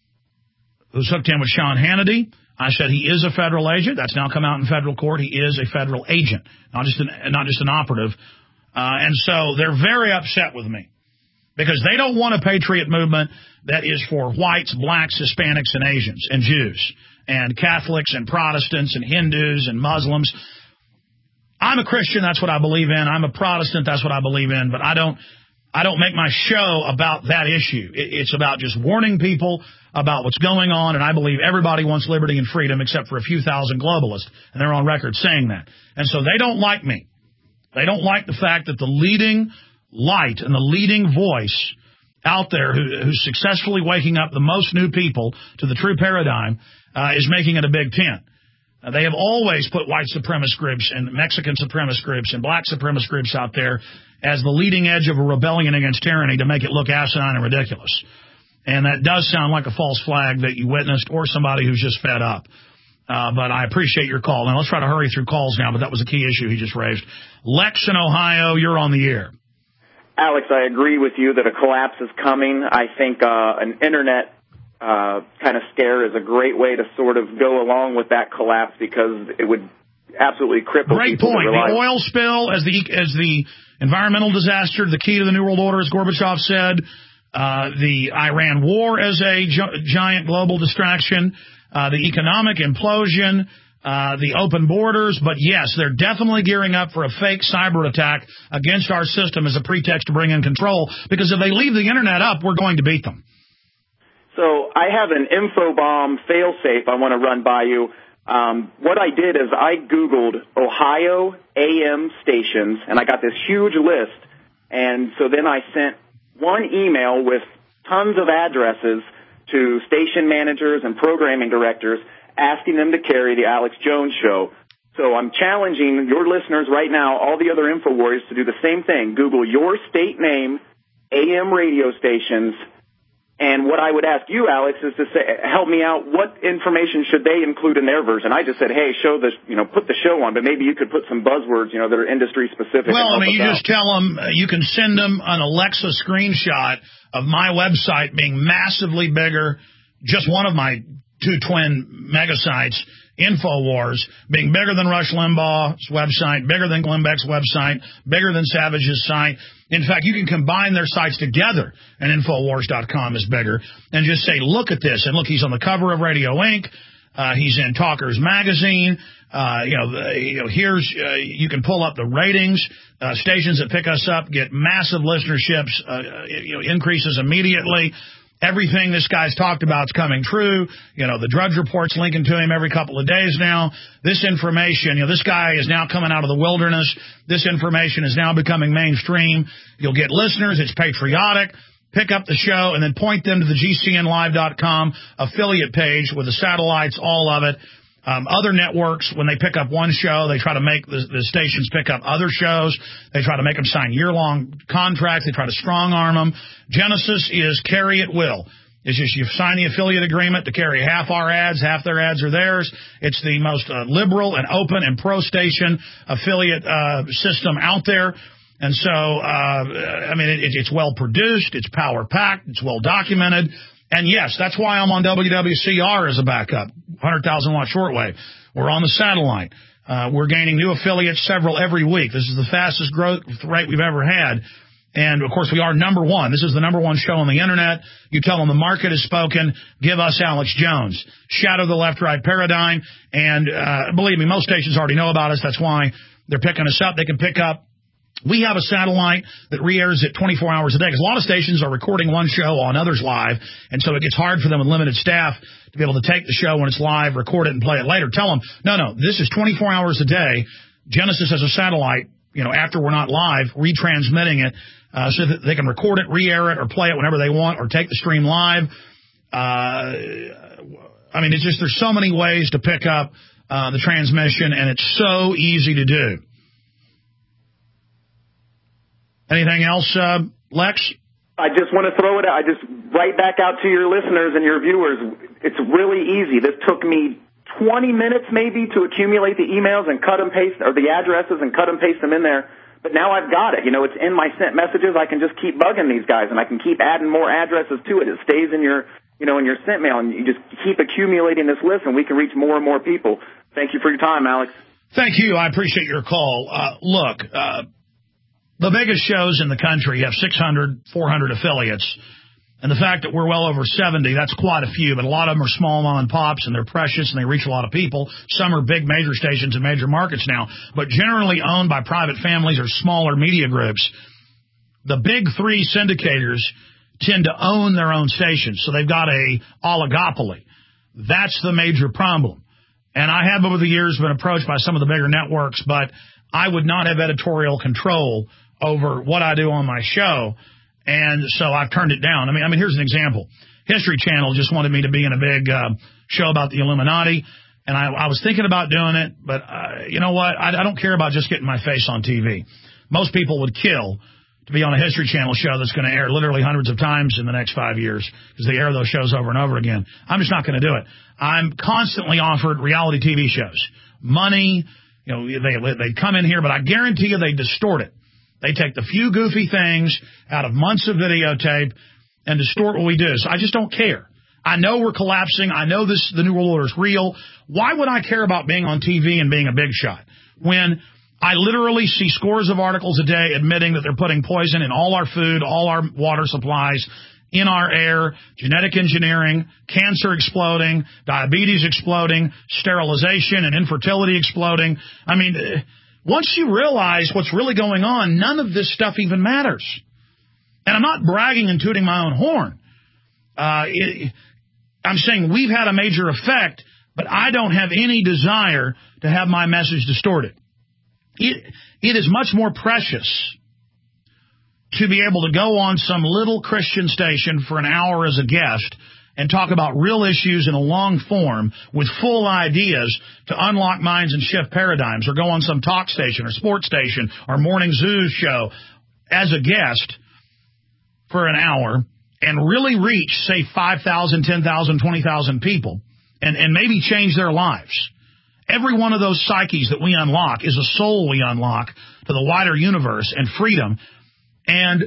who's hooked in with Sean Hannity. I said he is a federal agent. That's now come out in federal court. He is a federal agent, not just an, not just an operative. Uh, and so they're very upset with me because they don't want a patriot movement that is for whites, blacks, Hispanics, and Asians, and Jews, and Catholics, and Protestants, and Hindus, and Muslims. I'm a Christian. That's what I believe in. I'm a Protestant. That's what I believe in. But I don't... I don't make my show about that issue. It's about just warning people about what's going on, and I believe everybody wants liberty and freedom except for a few thousand globalists, and they're on record saying that. And so they don't like me. They don't like the fact that the leading light and the leading voice out there who, who's successfully waking up the most new people to the true paradigm uh, is making it a big tent. Uh, they have always put white supremacist groups and Mexican supremacist groups and black supremacist groups out there as the leading edge of a rebellion against tyranny to make it look asinine and ridiculous. And that does sound like a false flag that you witnessed or somebody who's just fed up. Uh, but I appreciate your call. Now, let's try to hurry through calls now, but that was a key issue he just raised. Lex in Ohio, you're on the air. Alex, I agree with you that a collapse is coming. I think uh, an Internet uh, kind of scare is a great way to sort of go along with that collapse, because it would absolutely cripple Great people. point. The oil spill as the as the environmental disaster, the key to the New World Order, as Gorbachev said. Uh, the Iran war as a gi- giant global distraction. Uh, the economic implosion. Uh, the open borders. But yes, they're definitely gearing up for a fake cyber attack against our system as a pretext to bring in control. Because if they leave the internet up, we're going to beat them. So I have an info bomb failsafe I want to run by you. Um, what I did is I Googled Ohio A M stations, and I got this huge list. And so then I sent one email with tons of addresses to station managers and programming directors asking them to carry the Alex Jones Show. So I'm challenging your listeners right now, all the other InfoWarriors, to do the same thing. Google your state name, A M radio stations. And what I would ask you, Alex, is to say, help me out. What information should they include in their version? I just said, hey, show this, you know, put the show on, but maybe you could put some buzzwords, you know, that are industry specific. Well, I mean, you out. just tell them, uh, you can send them an Alexa screenshot of my website being massively bigger, just one of my two twin mega sites, InfoWars, being bigger than Rush Limbaugh's website, bigger than Glenn Beck's website, bigger than Savage's site. In fact, you can combine their sites together, and Infowars dot com is bigger, and just say, look at this. And look, he's on the cover of Radio Incorporated. Uh, he's in Talkers Magazine. Uh, you know, the, you know, here's, uh, you can pull up the ratings. Uh, stations that pick us up get massive listenerships, uh, you know, increases immediately. Everything this guy's talked about is coming true. You know, the Drudge Report's linking to him every couple of days now. This information, you know, this guy is now coming out of the wilderness. This information is now becoming mainstream. You'll get listeners. It's patriotic. Pick up the show and then point them to the G C N live dot com affiliate page with the satellites, all of it. Um, other networks, when they pick up one show, they try to make the, the stations pick up other shows. They try to make them sign year-long contracts. They try to strong-arm them. Genesis is carry at will. It's just you sign the affiliate agreement to carry half our ads, half their ads are theirs. It's the most uh, liberal and open and pro-station affiliate uh, system out there. And so, uh, I mean, it, it's well-produced. It's power-packed. It's well-documented. And, yes, that's why I'm on W W C R as a backup, one hundred thousand watt shortwave. We're on the satellite. Uh, we're gaining new affiliates, several every week. This is the fastest growth rate we've ever had. And, of course, we are number one. This is the number one show on the Internet. You tell them the market has spoken. Give us Alex Jones. Shadow the left-right paradigm. And uh, believe me, most stations already know about us. That's why they're picking us up. They can pick up. We have a satellite that re-airs it twenty-four hours a day, because a lot of stations are recording one show on others live, and so it gets hard for them with limited staff to be able to take the show when it's live, record it, and play it later. Tell them, no, no, this is twenty-four hours a day. Genesis has a satellite, you know, after we're not live, retransmitting it uh, so that they can record it, re-air it, or play it whenever they want, or take the stream live. Uh, I mean, it's just there's so many ways to pick up uh, the transmission, and it's so easy to do. Anything else, uh, Lex? I just want to throw it out. I just write back out to your listeners and your viewers. It's really easy. This took me twenty minutes maybe to accumulate the emails and cut and paste, or the addresses and cut and paste them in there. But now I've got it. You know, it's in my sent messages. I can just keep bugging these guys, and I can keep adding more addresses to it. It stays in your, you know, in your sent mail, and you just keep accumulating this list, and we can reach more and more people. Thank you for your time, Alex. Thank you. I appreciate your call. Uh, look, uh, the biggest shows in the country have six hundred, four hundred affiliates. And the fact that we're well over seventy, that's quite a few. But a lot of them are small mom and pops, and they're precious, and they reach a lot of people. Some are big major stations in major markets now, but generally owned by private families or smaller media groups. The big three syndicators tend to own their own stations, so they've got a oligopoly. That's the major problem. And I have over the years been approached by some of the bigger networks, but I would not have editorial control over what I do on my show, and so I've turned it down. I mean, I mean, here's an example. History Channel just wanted me to be in a big uh, show about the Illuminati, and I, I was thinking about doing it, but uh, you know what? I, I don't care about just getting my face on T V. Most people would kill to be on a History Channel show that's going to air literally hundreds of times in the next five years because they air those shows over and over again. I'm just not going to do it. I'm constantly offered reality T V shows. Money, you know, they they come in here, but I guarantee you they distort it. They take the few goofy things out of months of videotape and distort what we do. So I just don't care. I know we're collapsing. I know this the New World Order is real. Why would I care about being on T V and being a big shot when I literally see scores of articles a day admitting that they're putting poison in all our food, all our water supplies, in our air, genetic engineering, cancer exploding, diabetes exploding, sterilization and infertility exploding. I mean, once you realize what's really going on, none of this stuff even matters. And I'm not bragging and tooting my own horn. Uh, it, I'm saying we've had a major effect, but I don't have any desire to have my message distorted. It, it is much more precious to be able to go on some little Christian station for an hour as a guest and talk about real issues in a long form with full ideas to unlock minds and shift paradigms, or go on some talk station or sports station or morning zoo show as a guest for an hour and really reach, say, five thousand, ten thousand, twenty thousand people and, and maybe change their lives. Every one of those psyches that we unlock is a soul we unlock to the wider universe and freedom. And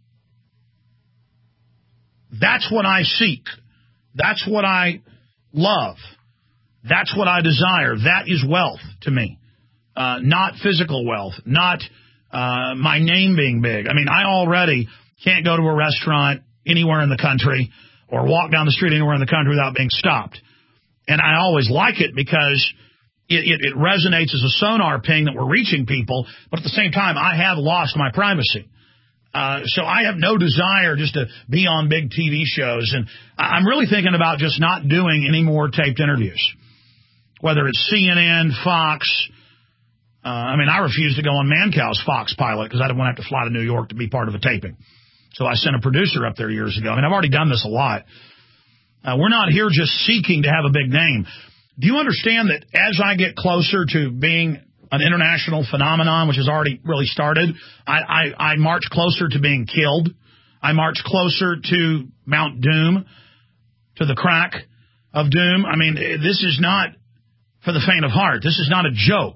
that's what I seek. That's what I love. That's what I desire. That is wealth to me. Uh, not physical wealth, not uh, my name being big. I mean, I already can't go to a restaurant anywhere in the country or walk down the street anywhere in the country without being stopped. And I always like it because it, it, it resonates as a sonar ping that we're reaching people. But at the same time, I have lost my privacy. Uh, so I have no desire just to be on big T V shows. And I'm really thinking about just not doing any more taped interviews, whether it's C N N, Fox. Uh, I mean, I refused to go on Mancow's Fox pilot because I didn't want to have to fly to New York to be part of a taping. So I sent a producer up there years ago. I mean, I've already done this a lot. Uh, we're not here just seeking to have a big name. Do you understand that as I get closer to being an international phenomenon, which has already really started, I, I, I march closer to being killed. I march closer to Mount Doom, to the crack of doom. I mean, this is not for the faint of heart. This is not a joke.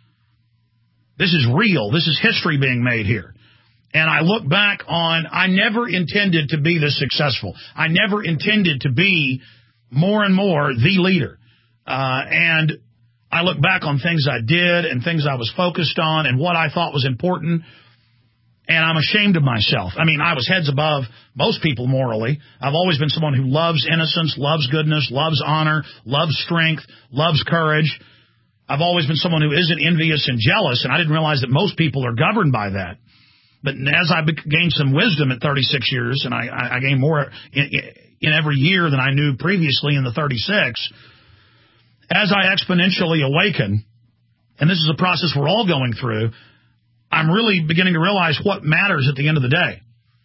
This is real. This is history being made here. And I look back on, I never intended to be this successful. I never intended to be more and more the leader. Uh, and I look back on things I did and things I was focused on and what I thought was important, and I'm ashamed of myself. I mean, I was heads above most people morally. I've always been someone who loves innocence, loves goodness, loves honor, loves strength, loves courage. I've always been someone who isn't envious and jealous, and I didn't realize that most people are governed by that. But as I gained some wisdom at thirty-six years, and I, I gained more in, in every year than I knew previously in the thirty-six, as I exponentially awaken, and this is a process we're all going through, I'm really beginning to realize what matters at the end of the day.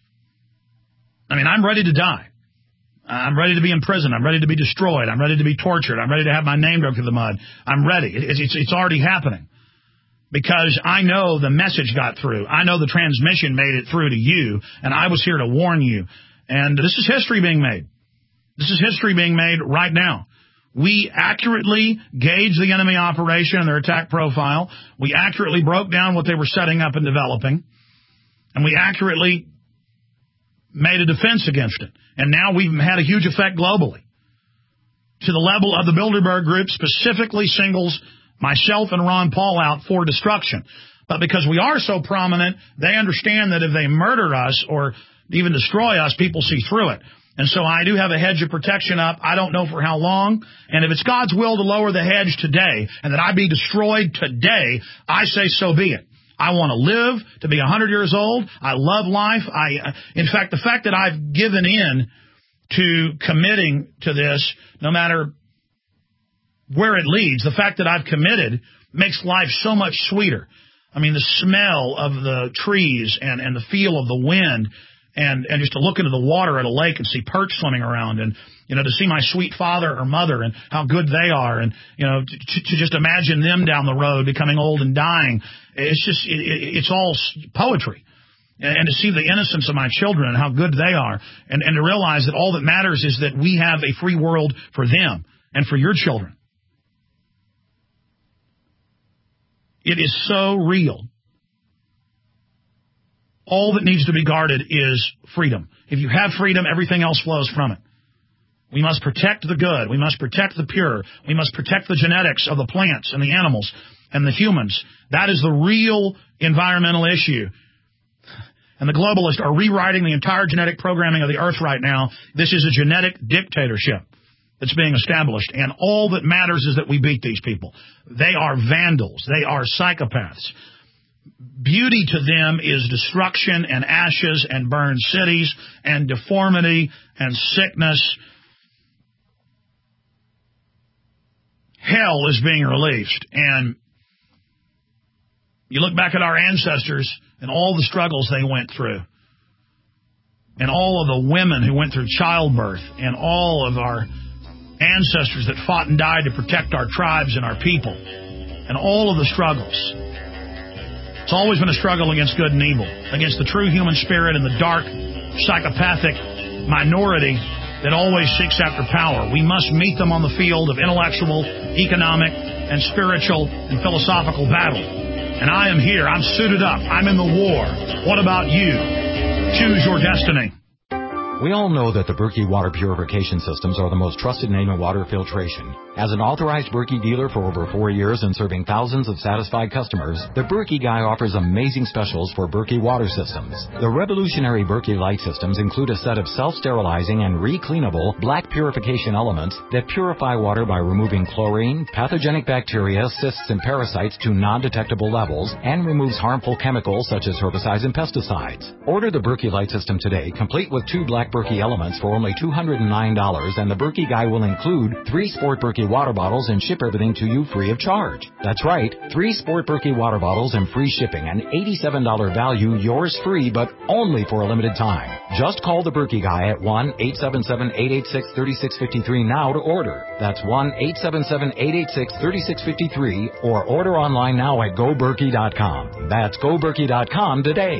I mean, I'm ready to die. I'm ready to be in prison. I'm ready to be destroyed. I'm ready to be tortured. I'm ready to have my name dragged through the mud. I'm ready. It's, it's, it's already happening. Because I know the message got through. I know the transmission made it through to you, and I was here to warn you. And this is history being made. This is history being made right now. We accurately gauged the enemy operation and their attack profile. We accurately broke down what they were setting up and developing. And we accurately made a defense against it. And now we've had a huge effect globally. To the level of the Bilderberg Group specifically singles myself and Ron Paul out for destruction. But because we are so prominent, they understand that if they murder us or even destroy us, people see through it. And so I do have a hedge of protection up. I don't know for how long. And if it's God's will to lower the hedge today and that I be destroyed today, I say so be it. I want to live to be one hundred years old. I love life. I, in fact, the fact that I've given in to committing to this, no matter where it leads, the fact that I've committed makes life so much sweeter. I mean, the smell of the trees and, and the feel of the wind and, and just to look into the water at a lake and see perch swimming around and, you know, to see my sweet father or mother and how good they are and, you know, to, to just imagine them down the road becoming old and dying. It's just, it, it's all poetry. And, and to see the innocence of my children and how good they are and, and to realize that all that matters is that we have a free world for them and for your children. It is so real. All that needs to be guarded is freedom. If you have freedom, everything else flows from it. We must protect the good. We must protect the pure. We must protect the genetics of the plants and the animals and the humans. That is the real environmental issue. And the globalists are rewriting the entire genetic programming of the earth right now. This is a genetic dictatorship that's being established. And all that matters is that we beat these people. They are vandals. They are psychopaths. Beauty to them is destruction and ashes and burned cities and deformity and sickness. Hell is being released. And you look back at our ancestors and all the struggles they went through, and all of the women who went through childbirth, and all of our ancestors that fought and died to protect our tribes and our people, and all of the struggles. It's always been a struggle against good and evil, against the true human spirit and the dark, psychopathic minority that always seeks after power. We must meet them on the field of intellectual, economic, and spiritual and philosophical battle. And I am here. I'm suited up. I'm in the war. What about you? Choose your destiny. We all know that the Berkey water purification systems are the most trusted name in water filtration. As an authorized Berkey dealer for over four years and serving thousands of satisfied customers, the Berkey Guy offers amazing specials for Berkey water systems. The revolutionary Berkey Light systems include a set of self-sterilizing and re-cleanable black purification elements that purify water by removing chlorine, pathogenic bacteria, cysts, and parasites to non-detectable levels, and removes harmful chemicals such as herbicides and pesticides. Order the Berkey Light system today, complete with two black Berkey elements for only two hundred nine dollars, and the Berkey Guy will include three Sport Berkey water bottles and ship everything to you free of charge. That's right, three Sport Berkey water bottles and free shipping, an eighty-seven dollars value, yours free, but only for a limited time. Just call the Berkey Guy at one eight seven seven, eight eight six, three six five three now to order. That's one eight seven seven, eight eight six, three six five three, or order online now at go berkey dot com. That's go berkey dot com today.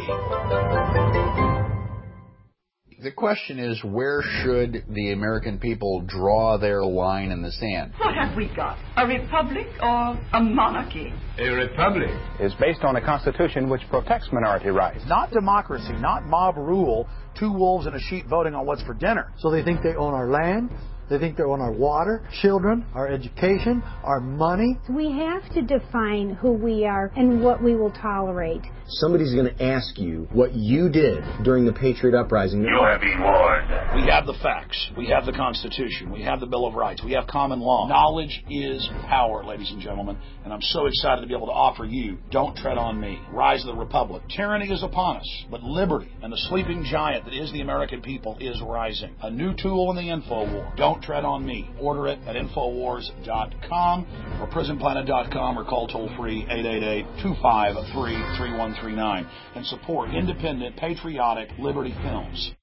The question is, where should the American people draw their line in the sand? What have we got? A republic or a monarchy? A republic is based on a constitution which protects minority rights. Not democracy, not mob rule, two wolves and a sheep voting on what's for dinner. So they think they own our land. They think they own our water, children, our education, our money. We have to define who we are and what we will tolerate. Somebody's going to ask you what you did during the Patriot Uprising. You have been warned. We have the facts. We have the Constitution. We have the Bill of Rights. We have common law. Knowledge is power, ladies and gentlemen. And I'm so excited to be able to offer you Don't Tread on Me, Rise of the Republic. Tyranny is upon us, but liberty and the sleeping giant that is the American people is rising. A new tool in the info war. Don't Tread on Me. Order it at infowars dot com or prison planet dot com or call toll-free eight eight eight, two five three, three one three nine and support independent, patriotic Liberty Films.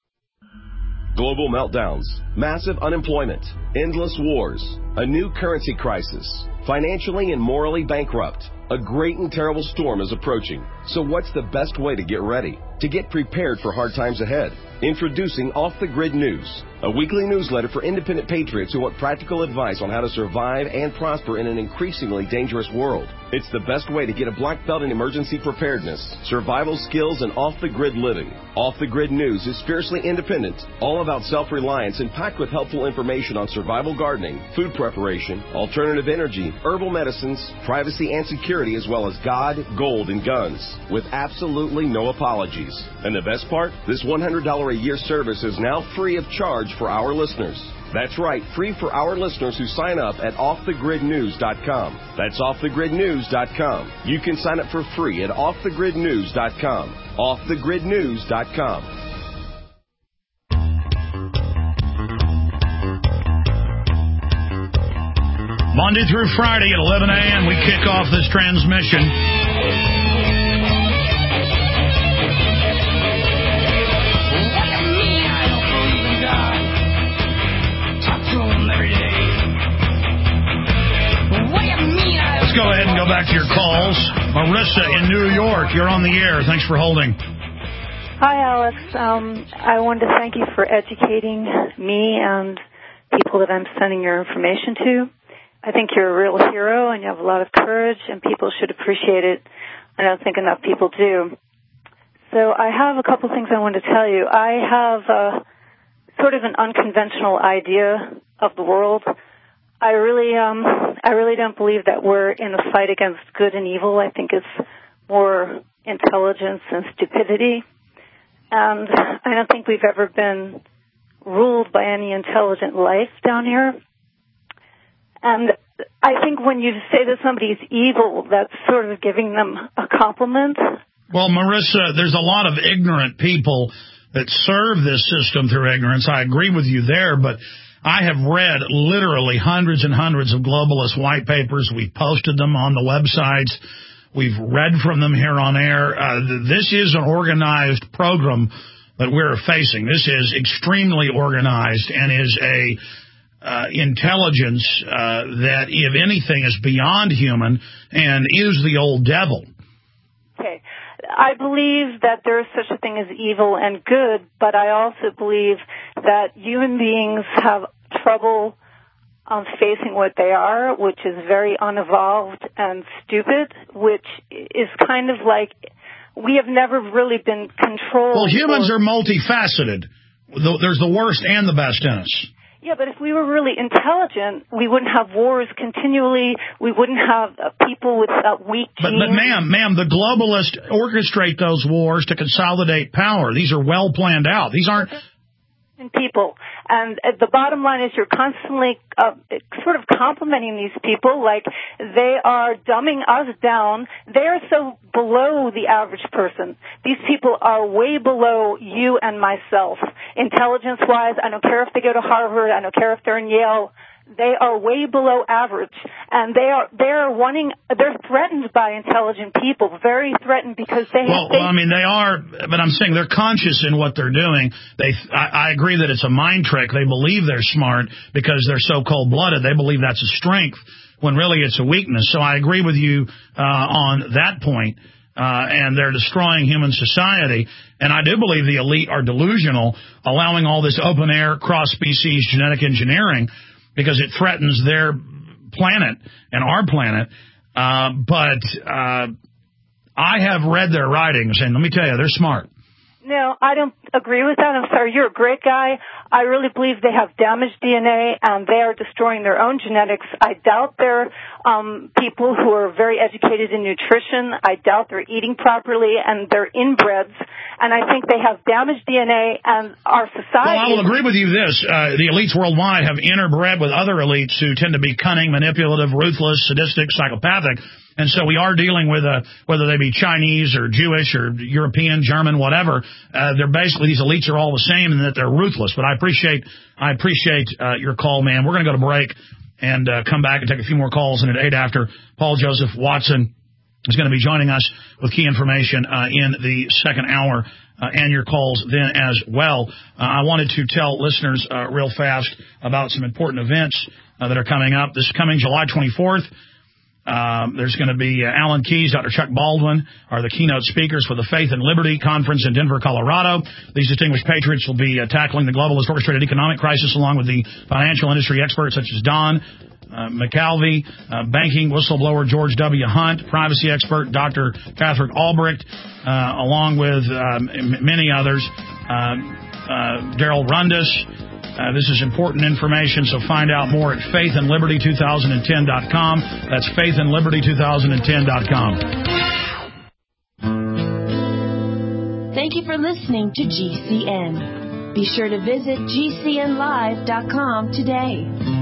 Global meltdowns, massive unemployment, endless wars, a new currency crisis, financially and morally bankrupt. A great and terrible storm is approaching. So what's the best way to get ready? To get prepared for hard times ahead? Introducing Off the Grid News, a weekly newsletter for independent patriots who want practical advice on how to survive and prosper in an increasingly dangerous world. It's the best way to get a black belt in emergency preparedness, survival skills, and off-the-grid living. Off the Grid News is fiercely independent, all about self-reliance, and packed with helpful information on survival gardening, food preparation, alternative energy, herbal medicines, privacy and security, as well as God, gold, and guns, with absolutely no apologies. And the best part? This one hundred dollars a year service is now free of charge for our listeners. That's right, free for our listeners who sign up at off the grid news dot com. That's off the grid news dot com. You can sign up for free at off the grid news dot com. off the grid news dot com. Monday through Friday at eleven a.m. we kick off this transmission. Let's go ahead and go back to your calls. Marissa in New York, you're on the air. Thanks for holding. Hi, Alex. Um, I wanted to thank you for educating me and people that I'm sending your information to. I think you're a real hero and you have a lot of courage, and people should appreciate it. I don't think enough people do. So I have a couple things I want to tell you. I have uh, sort of an unconventional idea of the world. I really, um, I really don't believe that we're in a fight against good and evil. I think it's more intelligence and stupidity. And I don't think we've ever been ruled by any intelligent life down here. And I think when you say that somebody's evil, that's sort of giving them a compliment. Well, Marissa, there's a lot of ignorant people that serve this system through ignorance. I agree with you there, but I have read literally hundreds and hundreds of globalist white papers. We've posted them on the websites. We've read from them here on air. Uh, this is an organized program that we're facing. This is extremely organized and is a uh, intelligence uh, that, if anything, is beyond human and is the old devil. Okay. I believe that there is such a thing as evil and good, but I also believe that human beings have trouble um, facing what they are, which is very unevolved and stupid, which is kind of like we have never really been controlled. Well, humans or... are multifaceted. There's the worst and the best in us. Yeah, but if we were really intelligent, we wouldn't have wars continually. We wouldn't have uh, people with uh, weak genes. But, but ma'am, ma'am, the globalists orchestrate those wars to consolidate power. These are well planned out. These aren't... people. And uh, the bottom line is you're constantly uh, sort of complimenting these people like they are dumbing us down. They are so below the average person. These people are way below you and myself. Intelligence-wise, I don't care if they go to Harvard. I don't care if they're in Yale. They are way below average, and they are they are wanting. They're threatened by intelligent people, very threatened because they. Well, they, well, I mean, they are, but I'm saying they're conscious in what they're doing. They, I, I agree that it's a mind trick. They believe they're smart because they're so cold-blooded. They believe that's a strength when really it's a weakness. So I agree with you uh, on that point. Uh, and they're destroying human society. And I do believe the elite are delusional, allowing all this open-air, cross-species genetic engineering, because it threatens their planet and our planet. Uh, but uh, I have read their writings, and let me tell you, they're smart. No, I don't agree with that. I'm sorry, you're a great guy. I really believe they have damaged D N A, and they are destroying their own genetics. I doubt they're um, people who are very educated in nutrition. I doubt they're eating properly, and they're inbreds. And I think they have damaged D N A, and our society... Well, I will agree with you this. Uh, the elites worldwide have interbred with other elites who tend to be cunning, manipulative, ruthless, sadistic, psychopathic. And so we are dealing with, a, whether they be Chinese or Jewish or European, German, whatever, uh, they're basically, these elites are all the same in that they're ruthless. But I appreciate I appreciate uh, your call, man. We're going to go to break and uh, come back and take a few more calls. And at eight after, Paul Joseph Watson is going to be joining us with key information uh, in the second hour, uh, and your calls then as well. Uh, I wanted to tell listeners uh, real fast about some important events uh, that are coming up. This coming July twenty-fourth. Um, there's going to be uh, Alan Keyes, Doctor Chuck Baldwin are the keynote speakers for the Faith and Liberty Conference in Denver, Colorado. These distinguished patriots will be uh, tackling the globalist orchestrated economic crisis along with the financial industry experts such as Don uh, McAlvey, uh, banking whistleblower George W. Hunt, privacy expert Doctor Catherine Albrecht, uh, along with um, many others, uh, uh, Daryl Rundis. Uh, this is important information, so find out more at faith and liberty two thousand ten dot com. That's faith and liberty two thousand ten dot com. Thank you for listening to G C N. Be sure to visit G C N live dot com today.